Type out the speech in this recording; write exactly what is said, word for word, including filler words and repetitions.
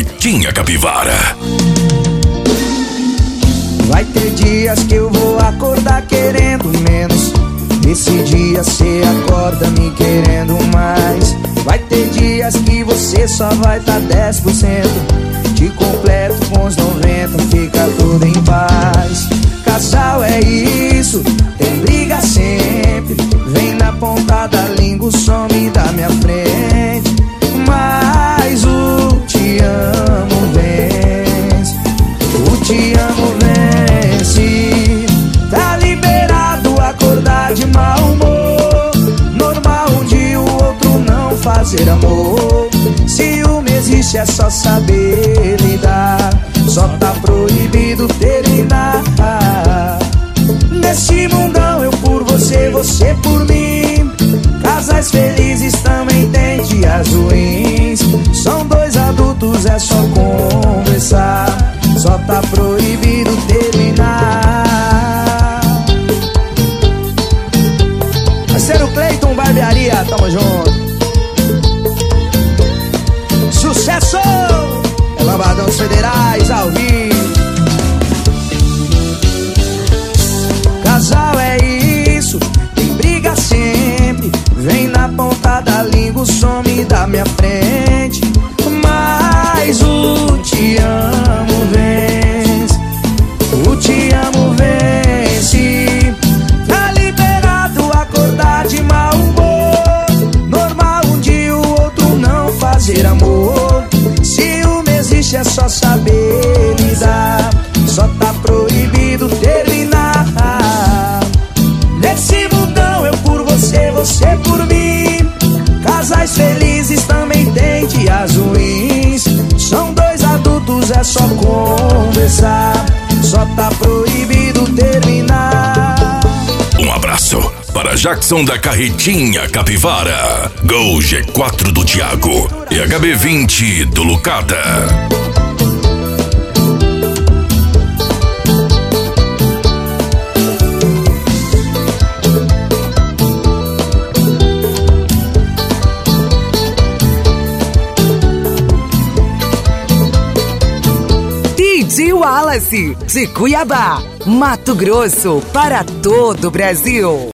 Carretinha Capivara. Vai ter dias que eu vou acordar querendo menos. Nesse dia cê acorda me querendo mais. Vai ter dias que você só vai tá dez por cento. Te completo com os noventa, fica tudo em paz. Casal é isso, tem briga sempre. Vem na ponta da língua, some da minha frente. Mas o te amo vence, o te amo vence. Tá liberado acordar de mau humor. Normal um dia o outro não fazer amor. Ciúme existe, é só saber lidar. Só tá proibido terminar. Neste mundão eu por você, você por mim. Casais felizes também tem dias ruins. São dois adultos, é só conversar. Só tá proibido terminar. Parceiro Cleiton Barbearia, tamo junto. Sucesso! É Lambadão dos Federais ao vivo. Casal é isso, tem briga sempre. Vem na ponta da língua, some da minha frente. Mas o te amo vence, o te amo vence. Tá liberado acordar de mau humor. Normal um dia o outro não fazer amor. Ciúme existe, é só saber lidar. Só tá proibido terminar. Nesse mundão eu por você, você por mim. Casais felizes também tem dias ruins. São dois adultos, é só conversar. Só tá proibido terminar. Um abraço para Jackson da Carretinha Capivara, Gol G quatro do Thiago e H B vinte do Lucada. D J Wallace, de Cuiabá, Mato Grosso, para todo o Brasil.